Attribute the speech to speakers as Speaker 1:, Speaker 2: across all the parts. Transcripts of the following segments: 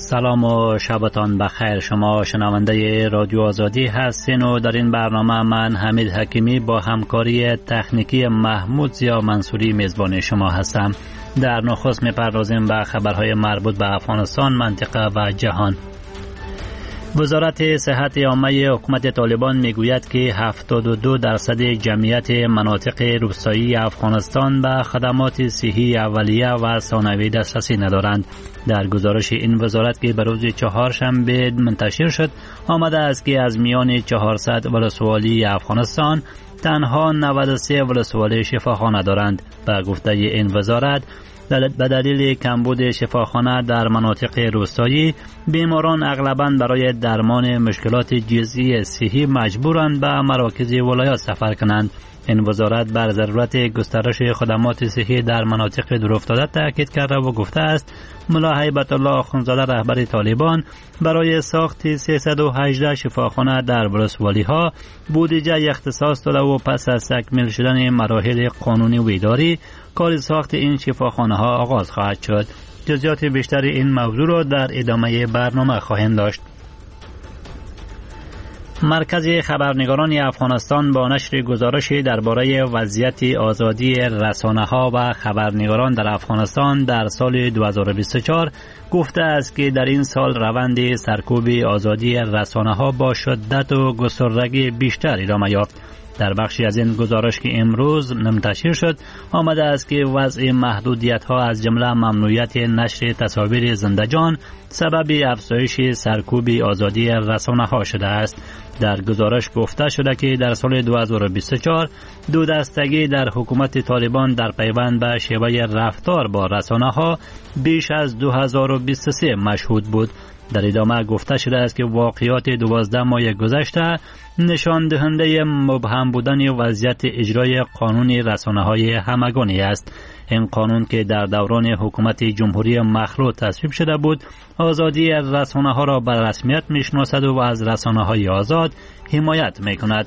Speaker 1: سلام و شبتان بخیر. شما شنونده رادیو آزادی هستین و در این برنامه من حمید حکیمی با همکاری تکنیکی محمود زیا منصوری میزبان شما هستم. در نخست میپردازیم به خبرهای مربوط به افغانستان، منطقه و جهان. وزارت صحت عامه حکومت طالبان میگوید که 72% جمعیت مناطق روستایی افغانستان به خدمات صحی اولیه و ثانوی دسترسی ندارند. در گزارش این وزارت که به روز چهارشنبه منتشر شد آمده است که از میان 400 ولسوالی افغانستان تنها 93 ولسوالی شفاخانه دارند. به گفته این وزارت به دلیل کمبود شفاخانه در مناطق روستایی، بیماران اغلباً برای درمان مشکلات جزئی صحی مجبورند به مراکز ولایات سفر کنند. این وزارت بر ضرورت گسترش خدمات صحی در مناطق دورافتاده تاکید کرده و گفته است ملا هیبت الله آخوندزاده رهبر طالبان برای ساخت 318 شفاخانه در ولسوالی ها بودجه اختصاص داده و پس از تکمیل شدن مراحل قانونی و اداری کار ساخت این شفاخانه ها آغاز خواهد شد. جزئیات بیشتر این موضوع را در ادامه برنامه خواهیم داشت. مرکز خبرنگاران افغانستان با نشر گزارشی درباره وضعیت آزادی رسانه‌ها و خبرنگاران در افغانستان در سال 2024 گفته است که در این سال روند سرکوب آزادی رسانه‌ها با شدت و گستردگی بیشتر ادامه یافت. در بخشی از این گزارش که امروز منتشر شد آمده است که وضع محدودیت‌ها از جمله ممنوعیت نشر تصاویر زنده‌جان سبب افزایش سرکوب آزادی رسانه‌ها شده است. در گزارش گفته شده که در سال 2024 دو دستگی در حکومت طالبان در پیوند به شیوه رفتار با رسانه‌ها بیش از 2023 مشهود بود. در ادامه گفته شده است که واقعات 12 ماه گذشته نشان دهنده مبهم بودن وضعیت اجرای قانون رسانه‌های همگانی است. این قانون که در دوران حکومت جمهوری مخلوع تصویب شده بود، آزادی رسانه‌ها را به رسمیت میشناسد و از رسانه‌های آزاد حمایت میکند.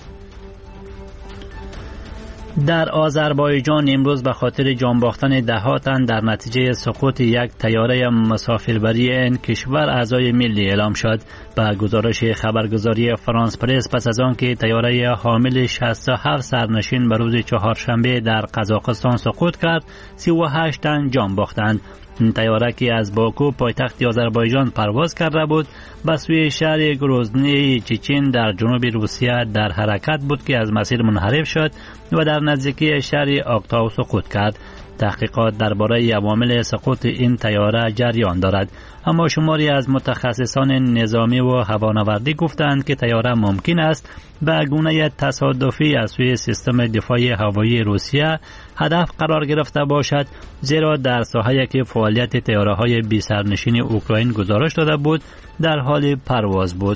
Speaker 1: در آذربایجان امروز به خاطر جان باختن ده‌ها تن در نتیجه سقوط یک طیاره مسافربری این کشور اعضای ملی اعلام شد. به گزارش خبرگزاری فرانس پرس پس از آن که طیاره حامل 67 سرنشین به روز چهارشنبه در قزاقستان سقوط کرد، 38 تن جان باختند. این طیاره که از باکو پایتخت آذربایجان پرواز کرده بود به سوی شهر گروزنی چچن در جنوب روسیه در حرکت بود که از مسیر منحرف شد و در نزدیکی شهر آکتاو سقوط کرد. تحقیقات درباره عوامل سقوط این طیاره جریان دارد، اما شماری از متخصصان نظامی و هوانوردی گفتند که طیاره ممکن است به گونه تصادفی از سوی سیستم دفاع هوایی روسیه هدف قرار گرفته باشد، زیرا در ساحه‌ای که فعالیت طیاره‌های بی سرنشین اوکراین گزارش داده بود در حال پرواز بود.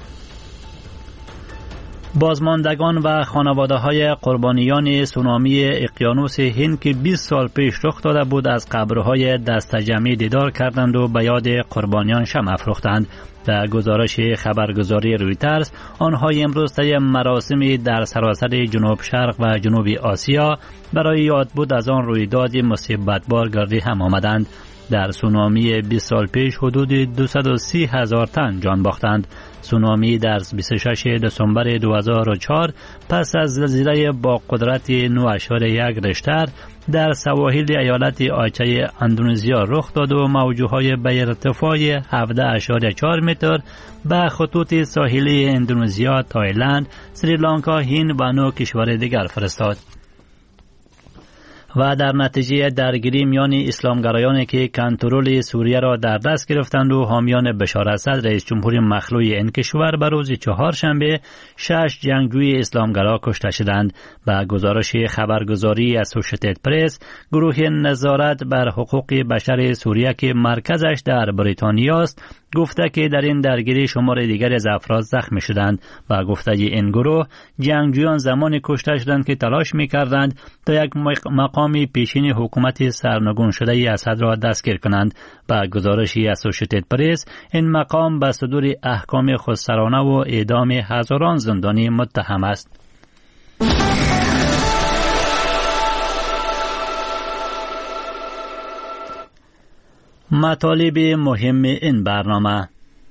Speaker 1: بازماندگان و خانواده‌های قربانیان سونامی اقیانوس هند که 20 سال پیش رخ داده بود از قبرهای دسته‌جمعی دیدار کردند و به یاد قربانیان شمع افروختند. در گزارش خبرگزاری رویترز آنها امروز طی مراسمی در سراسر جنوب شرق و جنوب آسیا برای یادبود از آن رویداد مصیبت‌بار گردی هم آمدند. در سونامی 20 سال پیش حدود 230,000 تن جان باختند. سونامی در 26 دسامبر 2004 پس از زلزله با قدرت 9.1 ریشتر در سواحل ایالت آچه اندونزیا رخ داد و موج‌های به ارتفاع 17.4 متر به خطوط ساحلی اندونزیا، تایلند، سریلانکا، هند و 9 کشور دیگر فرستاد. و در نتیجه درگیری میان اسلامگرایانی که کنترل سوریه را در دست گرفتند و حامیان بشار اسد رئیس جمهور مخلوع این کشور به روز چهارشنبه 6 جنگجوی اسلامگرا کشته شدند. به گزارش خبرگزاری اسوشیتد پرس، گروه نظارت بر حقوق بشر سوریه که مرکزش در بریتانیا است گفته که در این درگیری شمار دیگر از افراد زخمی شدند و گفته این گروه جنگجویان زمانی کشته شدند که تلاش می‌کردند تا یک مقام پیشین حکومت سرنگون شده اسد را دستگیر کنند. با گزارش اسوشیتد پرس، این مقام به صدور احکام خودسرانه و اعدام هزاران زندانی متهم است. مطالب مهم این برنامه: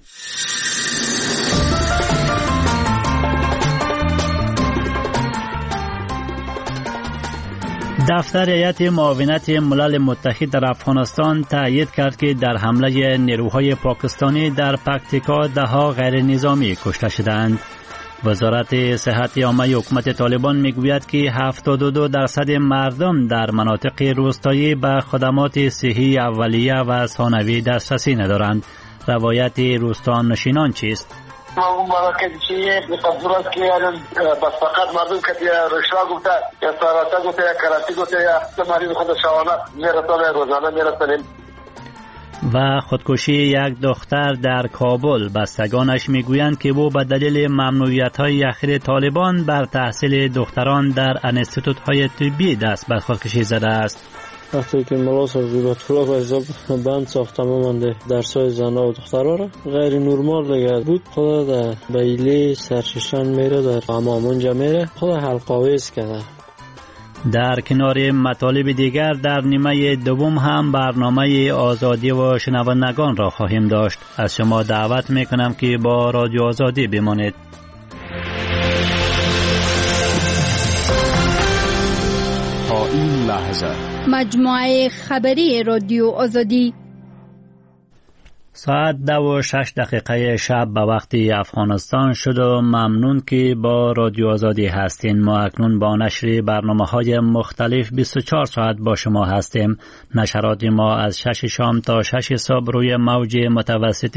Speaker 1: دفتر هیئت معاونت ملل متحد در افغانستان تأیید کرد که در حمله نیروهای پاکستانی در پکتیکا 10 غیر نظامی کشته شدند. وزارت صحت عامه حکومت طالبان میگوید که 72% مردم در مناطق روستایی به خدمات صحی اولیه و ثانوی دسترسی ندارند. روایت روستانشینان چیست؟
Speaker 2: مراکز چیه بخصوص که بس فقط مردم که رشوه گفته یا سارتا گفته یا کراتی گفته یا مریض خود شوانه میرسانه روزانه میرسانیم.
Speaker 1: و خودکشی یک دختر در کابل. بستگانش میگویند که او به دلیل ممنوعیت‌های اخیر طالبان بر تحصیل دختران در انستیتوت‌های طبی دست به خودکشی زده است.
Speaker 3: وقتی که ملا صاحب به حساب بند ساختم مانده درسای زنها و دخترها را غیر نرمال دیگه بود. خدا در بیلی سرششن میره در امامونجا میره خدا حلقاویز کرده.
Speaker 1: در کنار مطالب دیگر در نیمه دوم هم برنامه آزادی و شنوندگان را خواهیم داشت. از شما دعوت میکنم که با رادیو آزادی بمانید.
Speaker 4: تا این لحظه
Speaker 5: مجموعه خبری رادیو آزادی
Speaker 1: ساعت 2:06 شب به وقت افغانستان شد و ممنون که با رادیو آزادی هستین. ما اکنون با نشر برنامه‌های مختلف 24 ساعت با شما هستیم. نشرات ما از 6 شام تا 6 صبح روی موج متوسط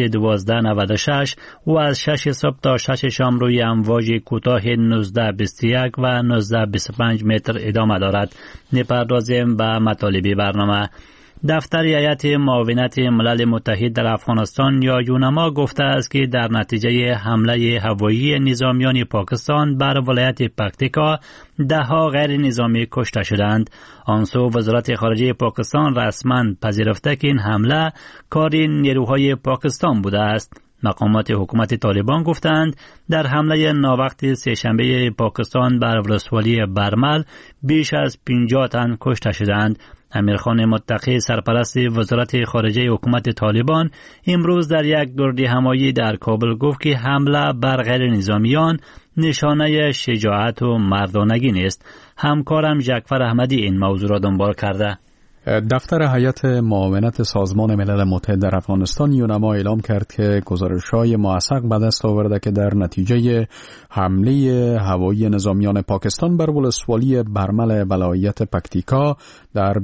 Speaker 1: 1296 و از 6 صبح تا 6 شام روی امواج کوتاه 1921 و 1925 متر ادامه دارد. نپردازیم به مطالب برنامه. دفتر هیئت معاونت ملل متحد در افغانستان یا یونما گفته است که در نتیجه حمله هوایی نظامیان پاکستان بر ولایت پکتیکا 10 غیر نظامی کشته شدند. آنسو وزارت خارجه پاکستان رسما پذیرفته که این حمله کار نیروهای پاکستان بوده است. مقامات حکومت طالبان گفتند در حمله ناوقت سه‌شنبه پاکستان بر ولسوالی برمل بیش از 50 تن کشته شدند. امیرخان متقی سرپرست وزارت خارجه حکومت طالبان امروز در یک گردهمایی در کابل گفت که حمله بر غیر نظامیان نشانه شجاعت و مردانگی نیست. همکارم جعفر احمدی این موضوع را دنبال کرده.
Speaker 4: دفتر هیئت معاونت سازمان ملل متحد در افغانستان یونما اعلام کرد که گزارش‌های موثق به دست آورده که در نتیجه حمله هوایی نظامیان پاکستان بر ولسوالی برمل ولایت پکتیکا در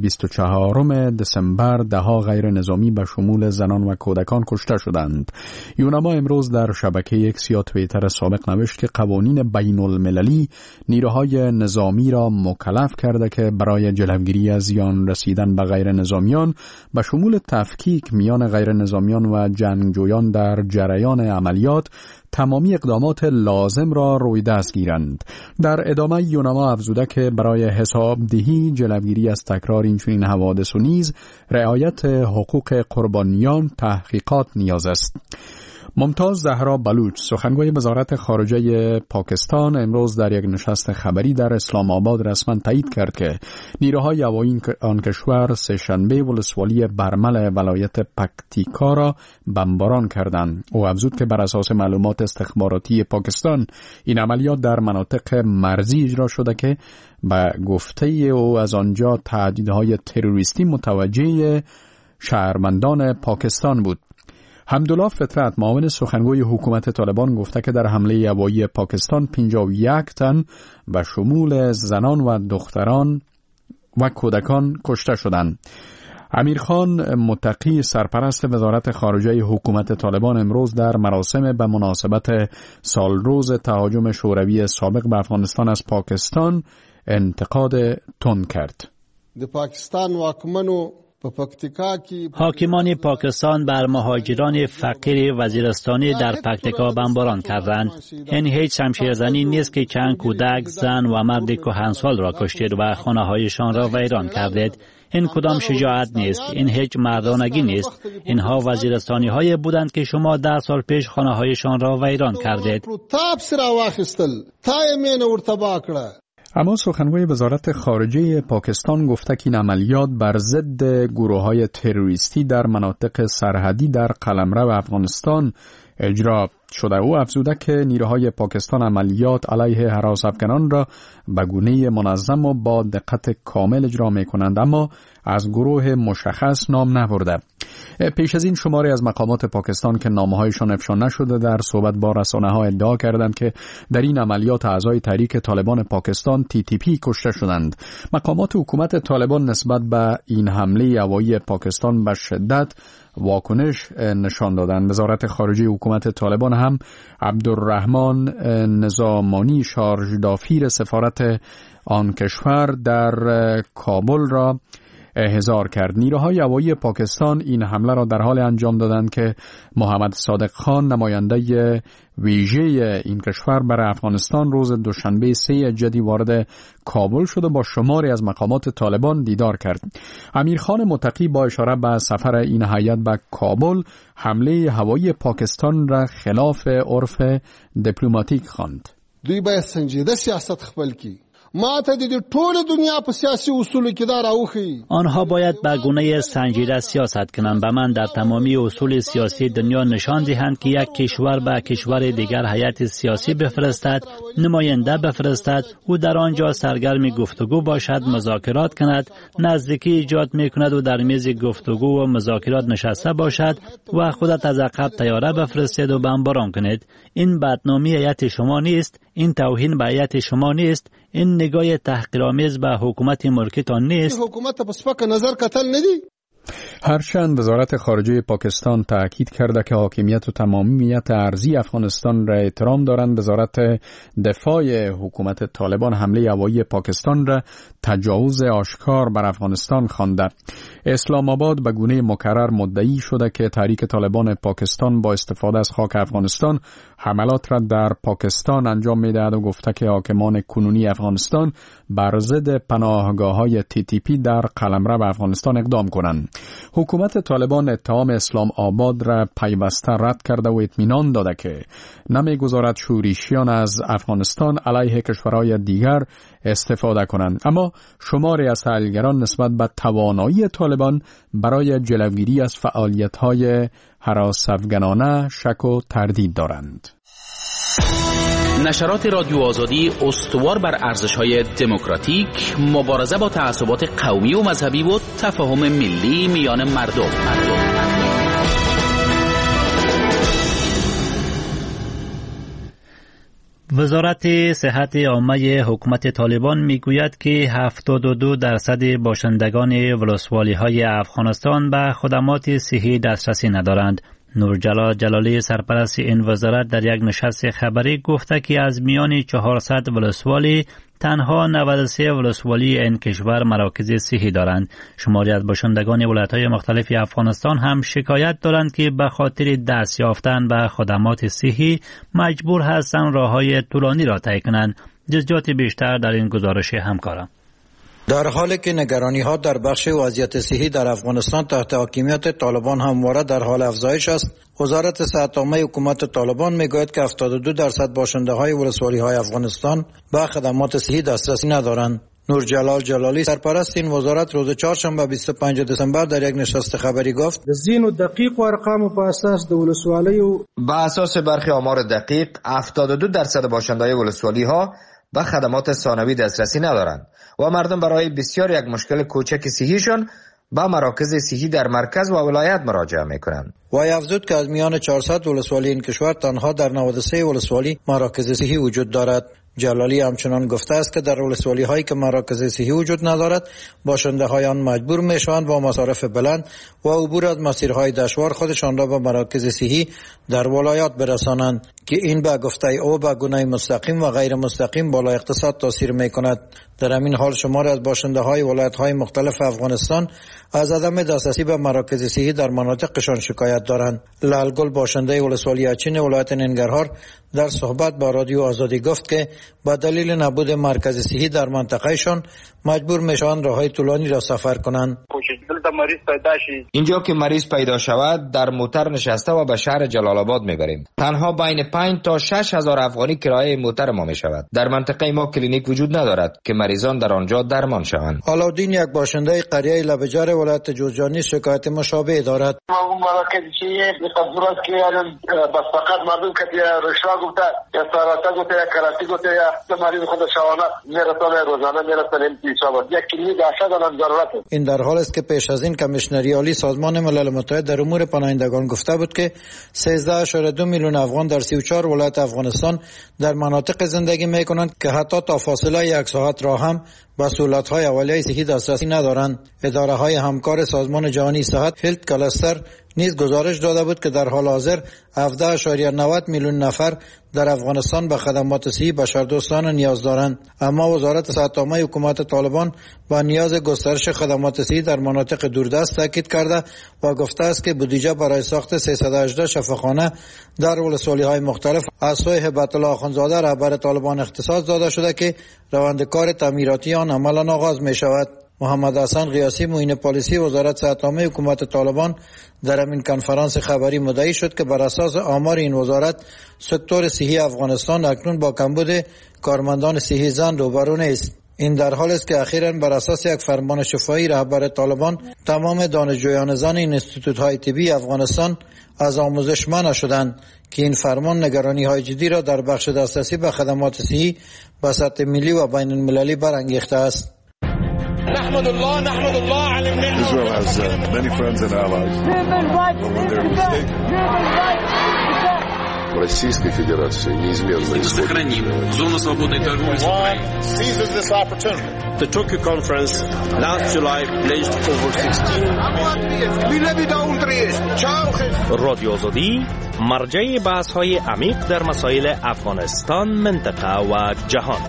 Speaker 4: 24 دسامبر 10 غیر نظامی به شمول زنان و کودکان کشته شدند. یونما امروز در شبکه اکس یا توییتر سابق نوشت که قوانین بین المللی نیروهای نظامی را مکلف کرده که برای جلوگیری از زیان رسیدن به غیر نظامیان به شمول تفکیک میان غیر نظامیان و جنگجویان در جریان عملیات تمامی اقدامات لازم را روی دست گیرند. در ادامه یونما افزوده که برای حسابدهی، جلوگیری از تکرار اینچنین حوادث و نیز رعایت حقوق قربانیان تحقیقات نیاز است. ممتاز زهرا بلوچ سخنگوی وزارت خارجه پاکستان امروز در یک نشست خبری در اسلام آباد رسما تایید کرد که نیروهای هوایی آن کشور سه‌شنبه ولسوالی برمل ولایت پکتیکا را بمباران کردند. او افزود که بر اساس معلومات استخباراتی پاکستان این عملیات در مناطق مرزی اجرا شده که به گفته او از آنجا تهدیدهای تروریستی متوجه شهروندان پاکستان بود. حمدالله فطرت معاون سخنگوی حکومت طالبان گفته که در حمله هوایی پاکستان 51 تن و شمول زنان و دختران و کودکان کشته شدند. امیرخان متقی سرپرست وزارت خارجه حکومت طالبان امروز در مراسم به مناسبت سالروز تهاجم شوروی سابق به افغانستان از پاکستان انتقاد تند کرد.
Speaker 1: حاکمان پاکستان بر مهاجران فقیر وزیرستانی در پکتیکا بمباران کردند. این هیچ شمشیرزنی نیست که چند کودک، زن و مرد کهنسال را کشتید و خانه‌هایشان را ویران کردید. این کدام شجاعت نیست، این هیچ مردانگی نیست. اینها وزیرستانی‌های بودند که شما 10 سال پیش خانه‌هایشان را ویران کردید.
Speaker 4: اما سخنگوی وزارت خارجه پاکستان گفته که این عملیات بر ضد گروه‌های تروریستی در مناطق سرحدی در قلمرو افغانستان اجرا شده. او افزوده که نیروهای پاکستان عملیات علیه هراس افغانان را به گونه منظم و با دقت کامل اجرا می‌کنند، اما از گروه مشخص نام نبرده. پیش از این شماری از مقامات پاکستان که نامه‌هایشان افشا نشده در صحبت با رسانه‌ها ادعا کردند که در این عملیات اعضای تحریک طالبان پاکستان TTP کشته شدند. مقامات حکومت طالبان نسبت به این حمله هوایی پاکستان به شدت واکنش نشان دادند. وزارت خارجه حکومت طالبان هم عبدالرحمن نظامانی شارژ دافیر سفارت آن کشور در کابل را احضار کرد. نیروهای هوایی پاکستان این حمله را در حال انجام دادند که محمد صادق خان نماینده ویژه این کشور برای افغانستان روز دوشنبه 3 جدی وارد کابل شد و با شماری از مقامات طالبان دیدار کرد. امیرخان متقی با اشاره به سفر این هیئت به کابل حمله هوایی پاکستان را خلاف عرف دیپلماتیک خواند.
Speaker 6: دوی باید سنجیده سیاست خپل کی. ما ته د ټول دنیا په سیاسي اصولو کې دا راوخی.
Speaker 1: آنها باید به گونه سنجیده سیاست کنند. به من در تمامی اصول سیاسی دنیا نشان دهند که یک کشور به کشور دیگر هیئت سیاسی بفرستد، نماینده بفرستد، او در آنجا سرگرم گفتگو باشد، مذاکرات کند، نزدیکی ایجاد میکند و در میز گفتگو و مذاکرات نشسته باشد و خودت از عقب طیاره بفرستید و بمباران کنید. این بدنامی هیئت شما نیست، این توهین به هیئت شما نیست، این نگاه تحقیرآمیز به حکومت ملکتان نیست.
Speaker 6: حکومت په سپک نظر کتل ندی.
Speaker 4: هرچند وزارت خارجه پاکستان تاکید کرده که حاکمیت و تمامیت ارضی افغانستان را احترام دارند، وزارت دفاع حکومت طالبان حمله هوایی پاکستان را تجاوز آشکار بر افغانستان خوانده. اسلام آباد به گونه مکرر مدعی شده که تحریک طالبان پاکستان با استفاده از خاک افغانستان حملات را در پاکستان انجام می‌دهد و گفته که حاکمان کنونی افغانستان بر ضد پناهگاه‌های TTP در قلمرو افغانستان اقدام کنند. حکومت طالبان اتهام اسلام آباد را پیوسته رد کرده و اطمینان داده که نمی‌گذارد شورشیان از افغانستان علیه کشورهای دیگر استفاده کنند. اما شماری از تحلیلگران نسبت به توانایی طالبان برای جلوگیری از فعالیت‌های هراس افغانانه شک و تردید دارند.
Speaker 7: نشرات رادیو آزادی استوار بر ارزش‌های دموکراتیک، مبارزه با تعصبات قومی و مذهبی و تفاهم ملی میان مردم.
Speaker 1: وزارت صحت عامه حکومت طالبان میگوید که 72% باشندگان ولسوالی‌های افغانستان به خدمات صحی دسترسی ندارند. نورجلال جلالی سرپرست این وزارت در یک نشست خبری گفته که از میان 400 ولسوالی تنها 93 ولسوالی این کشور مراکز صحی دارند. شماری از باشندگان ولایت‌های مختلف افغانستان هم شکایت دارند که به خاطر دست یافتن به خدمات صحی مجبور هستند راه‌های طولانی را طی کنند. جزئیات بیشتر در این گزارش همکارم.
Speaker 8: در حالی که نگرانی‌ها در بخش وضعیت صحی در افغانستان تحت حاکمیت طالبان همواره در حال افزایش است، وزارت صحت عامه حکومت طالبان میگوید که 72% باشنده‌های ولسوالی‌های افغانستان به خدمات صحی دسترسی ندارند. نورجلال جلالی سرپرست این وزارت روز چهارشنبه 25 دسامبر در یک نشست خبری گفت:
Speaker 9: زین دقیق و ارقام په اساس د ولسوالیو
Speaker 10: به اساس برخی آمار دقیق 72% باشنده‌های ولسوالی‌ها به خدمات ثانوی دسترسی ندارند و مردم برای بسیار یک مشکل کوچک صحیشان به مراکز صحی در مرکز و ولایت مراجعه میکنند.
Speaker 8: و افزود که از میان 400 ولسوالی این کشور تنها در 93 ولسوالی مراکز صحی وجود دارد. جلالی همچنان گفته است که در ولسوالی هایی که مراکز صحی وجود ندارد، باشنده های آن مجبور میشوند با مصارف بلند و عبور از مسیرهای دشوار خودشان را به مراکز صحی در ولایات برسانند که این به گفته او به گونه مستقیم و غیر مستقیم بالا اقتصاد تاثیر میکند. در همین حال شماری از باشنده های ولایت های مختلف افغانستان از عدم دسترسی به مراکز صحی در مناطقشان شکایت دارند. لالگل باشنده ولسوالی اچین ولایت ننگرهار در صحبت با رادیو آزادی گفت که با دلیل نبود مرکز صحی در منطقهشان مجبور میشوند راههای طولانی را سفر کنند.
Speaker 10: اینجا که مریض پیدا شود در موتر نشسته و به شهر جلال آباد میبریم. تنها بین 5 5 تا 6 هزار افغانی کرایه موتر ما می شود. در منطقه ما کلینیک وجود ندارد که مریضان در آنجا درمان شوند.
Speaker 8: علاءالدین یک باشنده قریه لبجر ولایت جوزجانی شکایت مشابه دارد.
Speaker 2: مراکز صحی درست که بس فقط مردم که رشوا گفته یا سارتا گفته یا کراتی گفته یا مریض خود شوانه میرسه روزانه میرسه پیشاب یک کلینیک ارشد الان ضرورت.
Speaker 8: این در حال است که پیش از این کمیشنری عالی سازمان ملل متحد در امور پناهندگان گفته بود که 13.2 میلیون افغان در 34 ولایت افغانستان در مناطق زندگی میکنند که حتی تا فاصله 1 ساعت راه هم به سهولت‌های اولیه صحی دسترسی ندارند. اداره‌های همکار سازمان جهانی صحت هلت کلاستر نیز گزارش داده بود که در حال حاضر 17.90 میلیون نفر در افغانستان به خدمات صحی بشردوستانه نیاز دارند. اما وزارت صحت عامه حکومت طالبان با نیاز گسترش خدمات صحی در مناطق دوردست تاکید کرده و گفته است که بودجه برای ساخت 318 شفاخانه در ولسوالی‌های مختلف از سوی هبت الله اخوندزاده رهبر طالبان اختصاص داده شده که روند کار تعمیراتی آن عملاً آغاز می شود. محمد حسن قیاسی معین پالیسی وزارت صحت عامه حکومت طالبان در این کنفرانس خبری مدعی شد که بر اساس آمار این وزارت سکتور صحی افغانستان اکنون با کمبود کارمندان صحی زن روبرو نیست. این در حال است که اخیراً بر اساس یک فرمان شفاهی رهبر طالبان تمام دانشجویان زن این انستیتوت‌های طبی افغانستان از آموزش منع شدند که این فرمان نگرانی‌های جدی را در بخش دسترسی به خدمات صحی به سطح ملی و بین المللی برانگیخته است.
Speaker 11: نحمد الله على النعمة. Israel has many friends and allies. When they're mistaken. Российской Федерации неизменно исходит. Зону свободной торговли с Украиной. Seizes this opportunity. The Tokyo conference last July pledged over 16.
Speaker 12: رادیو آزادی مرجع بحث‌های عمیق در مسائل افغانستان، منطقه و جهان.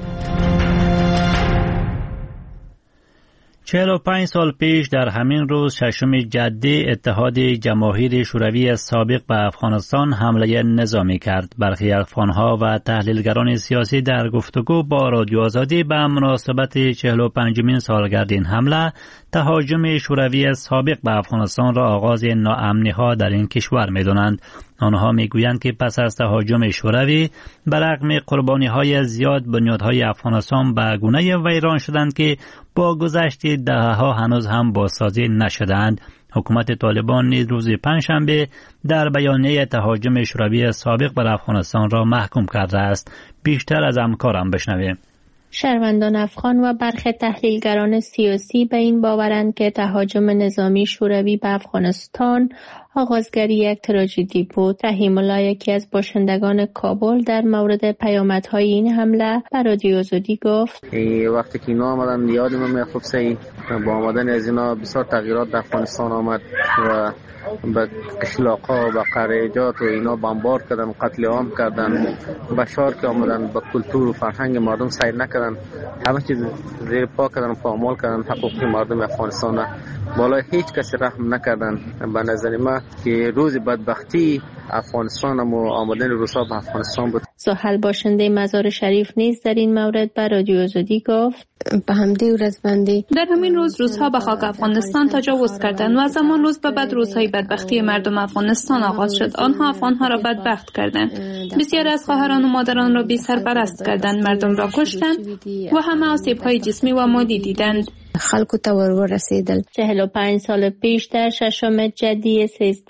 Speaker 1: 45 سال پیش در همین روز ششم جدی اتحاد جماهیر شوروی سابق به افغانستان حمله نظامی کرد. برخی افغانها و تحلیلگران سیاسی در گفتگو با رادیو آزادی به مناسبت 45مین سالگرد این حمله تهاجم شوروی سابق به افغانستان را آغاز ناامنی‌ها در این کشور می‌دانند. آنها میگویند که پس از تهاجم شوروی برغم قربانی‌های زیاد بنیادهای افغانستان به گونه ویران شدند که با گذشت دهه‌ها هنوز هم بازسازی نشدند. حکومت طالبان نیز روز پنجشنبه در بیانیه تهاجم شوروی سابق بر افغانستان را محکوم کرده است. بیشتر از همکارم بشنویم.
Speaker 13: شهروندان افغان و برخی تحلیلگران سیاسی به این باورند که تهاجم نظامی شوروی به افغانستان آغازگری یک تراژدی بود. رحیم الله یکی از باشندگان کابل در مورد پیامدهای این حمله به رادیو آزادی گفت:
Speaker 14: وقتی که اینا آمدن یادم میاد سعی با آمدن از اینا بسیار تغییرات در افغانستان آمد و به قشلاق‌ها و قریجات و اینا بمبار کردن، قتل عام کردن. بشار که آمدن به کلتور و فرهنگ مردم سیر نکردن، همه چیز زیر پا کردن و پامال کردن حقوق مردم افغانستان. بالای هیچ کسی رحم نکردن. به نظر من که روز بدبختی افغانستان و آمدن روسا به افغانستان بود.
Speaker 13: سهل باشنده مزار شریف نیز در این مورد به رادیو آزادی گفت:
Speaker 15: به همدی و رزبندی
Speaker 16: در همین روز روس‌ها به خاک افغانستان تجاوز کردند و از همان روز به بعد روزهای بدبختی مردم افغانستان آغاز شد. آنها افغانها را بدبخت کردند. بسیار از خواهران و مادران را بی سرپرست کردند، مردم را کشتند و همه آسیب‌های جسمی و مادی دیدند.
Speaker 15: خلکو ته ورسیدل.
Speaker 13: 45 سال پیش در ششم جدی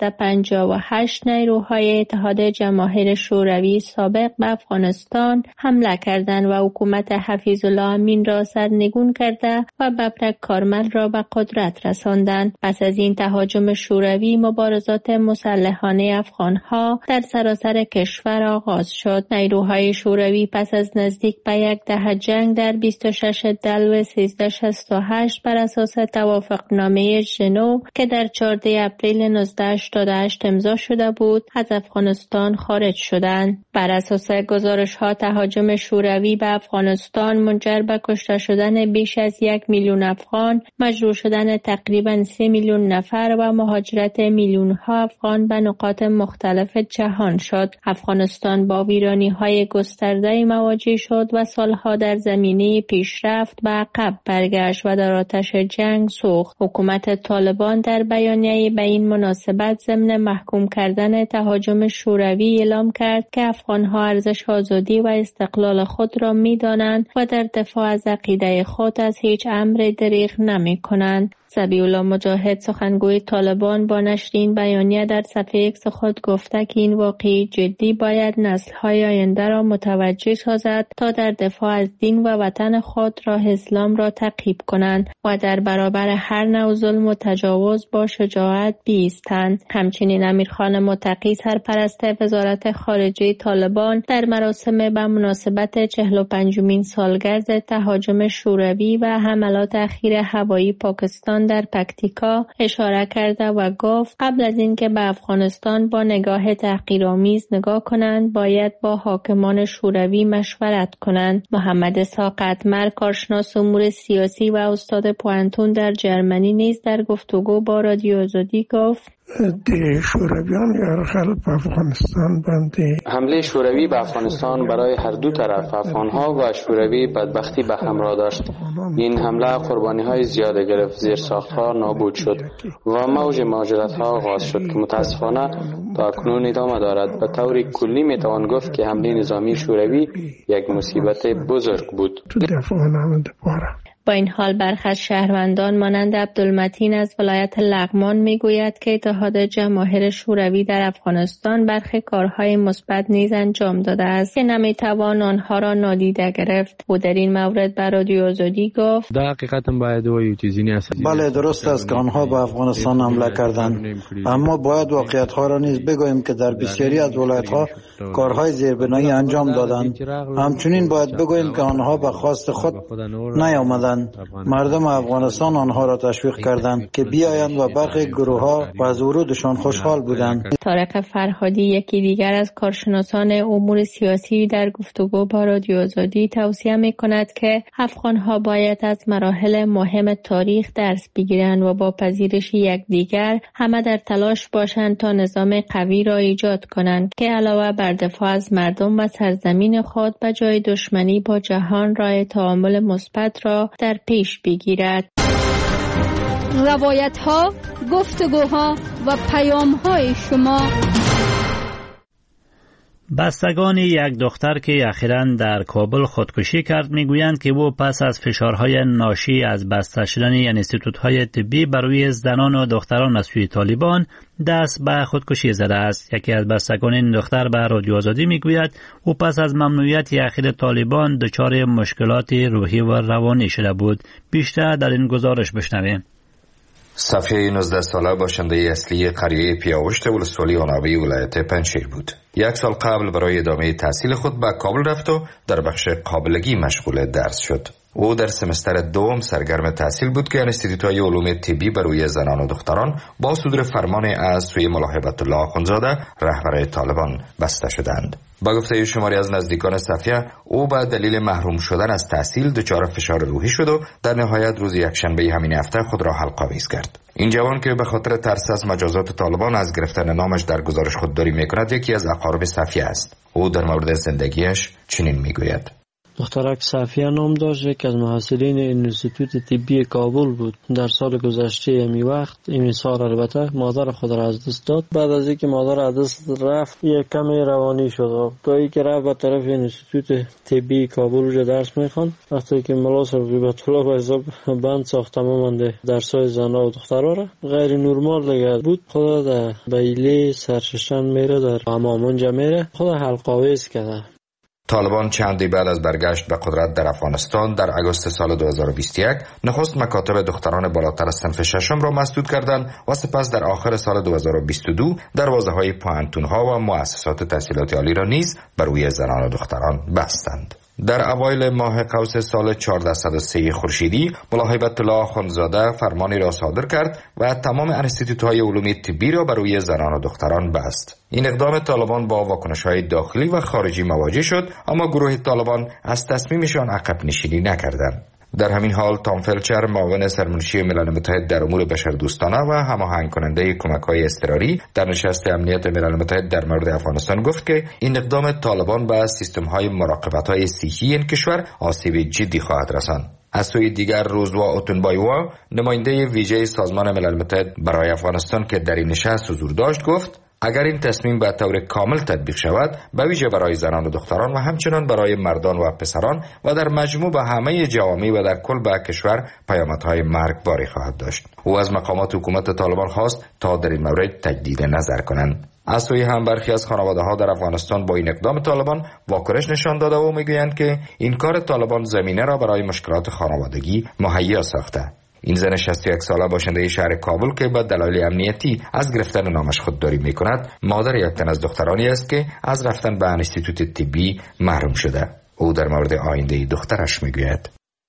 Speaker 13: 1358 نیروهای اتحاد جماهیر شوروی سابق به افغانستان حمله کردند و حکومت حفیظ الله امین را سرنگون کرده و ببرک کارمل را به قدرت رساندند. پس از این تهاجم شوروی مبارزات مسلحانه افغانها در سراسر کشور آغاز شد. نیروهای شوروی پس از نزدیک به یک دهه جنگ در 26 دلو 1368 بر اساس توافقنامه ژنو که در 14 اپریل 1988 امضا شده بود از افغانستان خارج شدند. بر اساس گزارش‌ها تهاجم شوروی به افغانستان منجر به کشته شدن بیش از 1 میلیون افغان، مجروح شدن تقریباً 3 میلیون نفر و مهاجرت میلیون‌ها افغان به نقاط مختلف جهان شد. افغانستان با ویرانی‌های گسترده مواجه شد و سالها در زمینه پیشرفت به عقب برگشت و در آتش جنگ سوخت. حکومت طالبان در بیانیه به این مناسبت ضمن محکوم کردن تهاجم شوروی اعلام کرد که افغان‌ها ارزش آزادی و استقلال خود را می‌دانند و در دفاع از عقیده خود از هیچ امر دریغ نمی‌کنند. ذبیح الله مجاهد سخنگوی طالبان با نشر این بیانیه در صفحه ایکس خود گفته که این واقعه جدی باید نسل‌های آینده را متوجه سازد تا در دفاع از دین و وطن خود راه اسلام را تعقیب کنند و در برابر هر نوع ظلم و تجاوز با شجاعت بایستند. همچنین امیرخان متقی سرپرست وزارت خارجه طالبان در مراسم به مناسبت 45مین سالگرد تهاجم شوروی و حملات اخیر هوایی پاکستان در پکتیکا اشاره کرده و گفت قبل از اینکه به افغانستان با نگاه تحقیرآمیز نگاه کنند باید با حاکمان شوروی مشورت کنند. محمد اسحاق اتمر کارشناس امور سیاسی و استاد پوهنتون در جرمنی نیز در گفتگو با رادیو آزادی گفت
Speaker 17: حمله شوروی به افغانستان برای هر دو طرف، افغانها و شوروی، بدبختی به همراه داشت. این حمله قربانی‌های زیاد گرفت، زیرساخت‌ها نابود شد و موج مهاجرت‌ها آغاز شد که متاسفانه تا اکنون ادامه دارد. به طور کلی میتوان گفت که حمله نظامی شوروی یک مصیبت بزرگ بود.
Speaker 13: با این حال برخی از شهروندان مانند عبدالمتین از ولایت لغمان میگوید که اتحاد جماهیر شوروی در افغانستان برخی کارهای مثبت نیز انجام داده است که نمیتوان آنها را نادیده گرفت. او در این مورد به رادیو آزادی گفت
Speaker 8: بله درست است که آنها به افغانستان حمله کردند، اما باید واقعیت‌ها را نیز بگوییم که در بسیاری از ولایت‌ها کارهای زیربنایی انجام دادند. همچنین باید بگوییم که آنها به خواست خود نیامدند. مردم افغانستان آنها را تشویق کردند که بیایند و برخی گروه‌ها از ورودشان خوشحال بودند.
Speaker 13: طارق فرهادی یکی دیگر از کارشناسان امور سیاسی در گفتگو با رادیو آزادی توصیه می‌کند که افغان‌ها باید از مراحل مهم تاریخ درس بگیرند و با پذیرش یکدیگر همه در تلاش باشند تا نظام قوی را ایجاد کنند که علاوه بر دفاع از مردم و سرزمین خود به جای دشمنی با جهان راه تعامل مثبت را در پیش بگیرد.
Speaker 5: روایت‌ها، گفتگوها و پیام‌های شما.
Speaker 1: بستگان یک دختر که اخیراً در کابل خودکشی کرد میگویند که او پس از فشارهای ناشی از بسته شدن انستیتوت‌های طبی بر روی زنان و دختران از سوی طالبان دست به خودکشی زده است. یکی از بستگان این دختر به رادیو آزادی میگوید او پس از ممنوعیت اخیر طالبان دچار مشکلات روحی و روانی شده بود. بیشتر در این گزارش بشنویم.
Speaker 18: صفیه 19 ساله باشنده اصلی قریه پیاوشت ولسوالی آنابی ولایت پنجشیر بود. 1 سال قبل برای ادامه تحصیل خود به کابل رفت و در بخش قابلگی مشغول درس شد. او در سمستر دوم سرگرم تحصیل بود که انستیتوت‌های علوم طبی برای زنان و دختران با صدور فرمان از سوی ملا هیبت الله آخوندزاده رهبر طالبان بسته شدند. با گفته شماری از نزدیکان صفیه، او به دلیل محروم شدن از تحصیل دچار فشار روحی شد و در نهایت روز یکشنبه همین هفته خود را حلق‌آویز کرد. این جوان که به خاطر ترس از مجازات طالبان از گرفتن نامش در گزارش خودداری می‌کند یکی از اقارب صفیه است. او در مورد زندگیش چنین می‌گوید:
Speaker 3: دخترک صفیه نام داشت، یک از محصلین انستیتوت طبی کابل بود. در سال گذشته امی وقت این سال البته مادر خود را از دست داد. بعد از اینکه مادر از دست رفت یک کمی روانی شد. گاهی که رفت به طرف انستیتوت طبی کابل رو درس میخوان، وقتی که ملا صاحب هیبت الله به حساب بند ساخت تماما درسای زنا و دخترا را غیر نورمال دیگه بود. خود در بیلی سرششن میره، در حمام اونجا میره، خود حلق‌آویز کرده.
Speaker 18: طالبان چندی بعد از برگشت به قدرت در افغانستان در آگوست سال 2021 نخست مکاتب دختران بالاتر از صنف ششم را مسدود کردند و سپس در آخر سال 2022 دروازه‌های پوهنتون‌ها و مؤسسات تحصیلات عالی را نیز بر روی زنان و دختران بستند. در اوایل ماه قوس سال 1403 خورشیدی ملا هیبت الله آخوندزاده فرمانی را صادر کرد و تمام انستیتوت‌های علوم طبی را بر روی زنان و دختران بست. این اقدام طالبان با واکنش‌های داخلی و خارجی مواجه شد، اما گروه طالبان از تصمیمشان عقب نشینی نکردند. در همین حال تام فلچر، معاون سرمنشی ملل متحد در امور بشردوستانه و هماهنگ کننده کمک‌های اضطراری در نشست امنیت ملل متحد در مورد افغانستان گفت که این اقدام طالبان به سیستم‌های مراقبت‌های صحی این کشور آسیب جدی خواهد رساند. از سوی دیگر روزوا اوتونبایوا، نماینده ویژه سازمان ملل متحد برای افغانستان که در این نشست حضور داشت، گفت اگر این تصمیم به طور کامل تطبیق شود، به ویژه برای زنان و دختران و همچنین برای مردان و پسران و در مجموع به همه جوامع و در کل به کشور پیامدهای مرگباری خواهد داشت. او از مقامات حکومت طالبان خواست تا در این مورد تجدید نظر کنند. از سوی هم برخی از خانواده‌ها در افغانستان با این اقدام طالبان واکنش نشان داده و میگویند که این کار طالبان زمینه را برای مشکلات خانوادگی مهیا ساخته. این زن 61 ساله باشنده شهر کابل که به دلایل امنیتی از گرفتن نامش خودداری میکند، مادر یک تن از دخترانی است که از رفتن به انستیتوت طبی محروم شده. او در مورد آینده دخترش میگوید: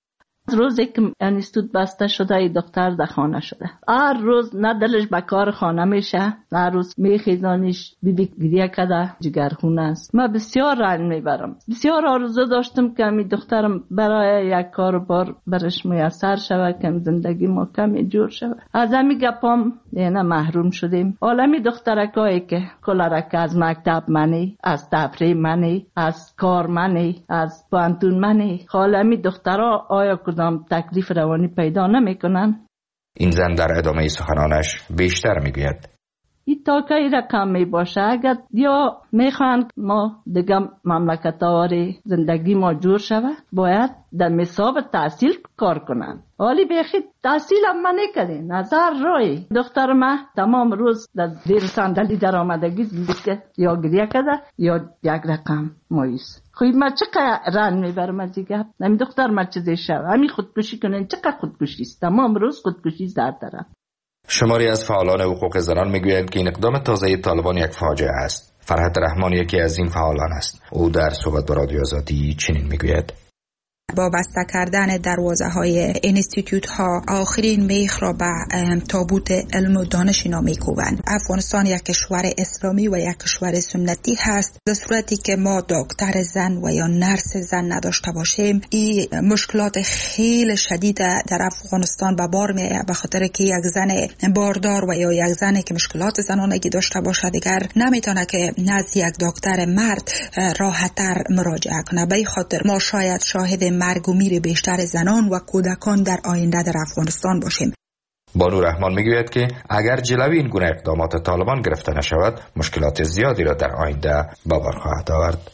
Speaker 19: روزی که انستیتوت بسته شده ای دختر در خانه شده، هر روز نه دلش به کار خانه میشه، نه روز میخیزانیش بیبی گریه کده جگرخونه است. من بسیار رنج میبرم، بسیار آرزو داشتم که می دخترم برای یک کار بار برش میسر شود، که زندگی ما کمی جور شود. از همین گپام نه محروم شدیم. عالمی دخترکایی که کلارک از مکتب منی، از تفریح منی، از کار منی، از پانتون منی، عالمی دخترها آیا کدام تکلیف روانی پیدا نمی کنن؟
Speaker 18: این زن در ادامه سخنانش بیشتر میگوید:
Speaker 19: این تاکه رقم می باشه، اگر یا میخوان ما دیگه مملکت آوری زندگی ما جور شود، باید در مساب تحصیل کار کنن. حالی بیخی تحصیل هم من نکده، نظر رای دختر ما تمام روز در زیر صندلی در آمدگی زندگی یا گریه کده یا یک رقم مایوس. خوی ما چقدر رنج میبرم از این گپ. نمی دختر ما چیزی شد همین خودکشی کنن، چقدر خودکشی است، تمام روز خودکشی زد دارم.
Speaker 18: شماری از فعالان حقوق زنان میگویند که این اقدام تازه طالبان یک فاجعه است. فرحت رحمان یکی از این فعالان است. او در صحبت با رادیو آزادی چنین میگوید:
Speaker 20: با بسته کردن دروازه های انستیتوت ها آخرین میخ را به تابوت علم و دانش اینا میکوبند. افغانستان یک کشور اسلامی و یک کشور سنتی هست. در صورتی که ما دکتر زن و یا نرس زن نداشته باشیم، این مشکلات خیلی شدید در افغانستان به بار میآید، به خاطر که یک زن باردار و یا یک زنی که مشکلات زنانگی داشته باشه دیگر نمیتونه که نزد یک دکتر مرد راحت‌تر مراجعه کنه. به این خاطر ما شاید شاهد مرگ و میر بیشتر زنان و کودکان در آینده در افغانستان باشیم.
Speaker 18: بانو رحمان میگوید که اگر جلوی این گونه اقدامات طالبان گرفته نشود، مشکلات زیادی را در آینده به بار خواهد آورد.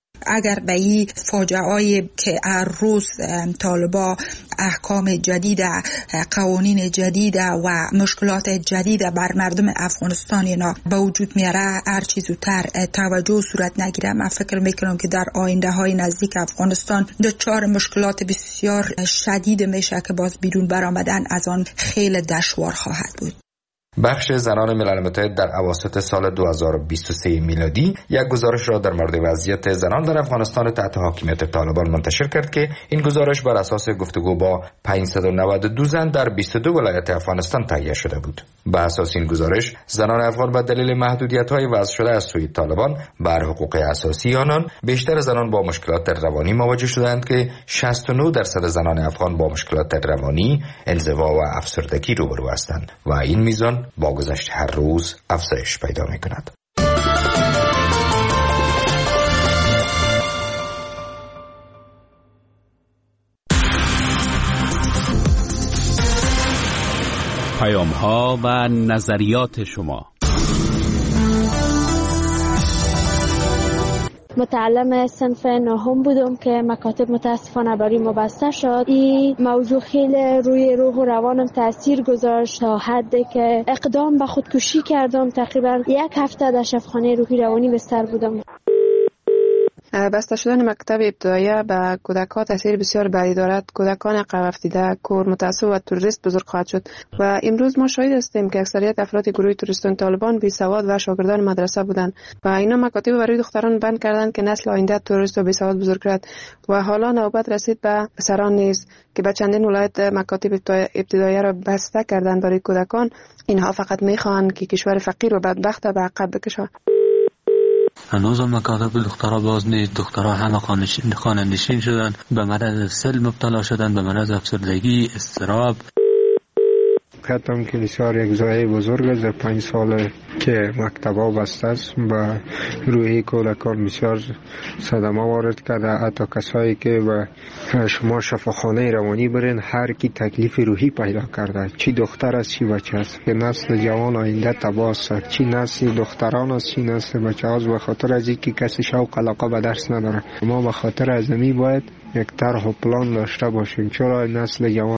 Speaker 20: اگر به این فاجعه‌ای که هر روز طالبا احکام جدید، قوانین جدید و مشکلات جدید بر مردم افغانستان اینا به وجود میاره، هر چیز زودتر توجه صورت نگیره، من فکر میکنم که در آینده های نزدیک افغانستان دچار مشکلات بسیار شدید میشه که باز بیرون برآمدن از آن خیلی دشوار خواهد بود.
Speaker 18: بخش زنان ملل متحد در اواسط سال 2023 میلادی یک گزارش را در مورد وضعیت زنان در افغانستان تحت حاکمیت طالبان منتشر کرد که این گزارش بر اساس گفتگو با 592 زن در 22 ولایت افغانستان تهیه شده بود. بر اساس این گزارش، زنان افغان به دلیل محدودیت‌های وضع شده از سوی طالبان بر حقوق اساسی آنان، بیشتر زنان با مشکلات روانی مواجه شدند که 69% زنان افغان با مشکلات روانی، انزوا و افسردگی روبرو هستند و این میزان با گذشت هر روز افزایش پیدا می‌کند.
Speaker 12: پیام‌ها و نظریات شما.
Speaker 21: متعلم صنف نهم بودم که مکاتب متاسفانه برای ما بسته شد. این موضوع خیلی روی روح و روانم تاثیر گذاشت تا حدی که اقدام به خودکشی کردم. تقریبا 1 هفته در شفاخانه روحی روانی بستر بودم.
Speaker 22: بسته شدن مکتب ابتدایی به کودکان تاثیر بسیار بدی دارد. کودکان عقب افتاده، کور، متعصب و تروریست بزرگ خواهد شد و امروز ما شاهد هستیم که اکثریت افراد گروه تروریستان طالبان بی سواد و شاگردان مدرسه بودند و اینا مکاتب برای دختران بند کردند که نسل آینده تروریست و بی سواد بزرگ کرد و حالا نوبت رسید به پسران نیز که به چندین ولایت مکاتب ابتدایی را بسته کردند برای کودکان. اینها فقط میخواهند که کشور فقیر و بدبخت به عقب بکشند.
Speaker 23: هنوز مکاتب دخترها باز نیست. دخترها همه خانه نشین شدن، به مرض سل مبتلا شدن، به مرض افسردگی، اضطراب.
Speaker 24: خطم کلیسار یک زایه بزرگ است. در 5 سال
Speaker 4: که مکتبا بسته است به روحی کودکان بسیار صدمه وارد کرده. حتی کسایی که به شما شفاخانه روانی برین هر کی تکلیف روحی پیدا کرده، چی دختر است چی بچه است، که نسل جوان آینده تباه است، چی نسل دختران است چی نسل بچه است، به خاطر از اینکه کسی شوق علاقه به درس نداره. ما به خاطر از می باید یک طرح و پلان داشته باشیم، چرا نسل جوان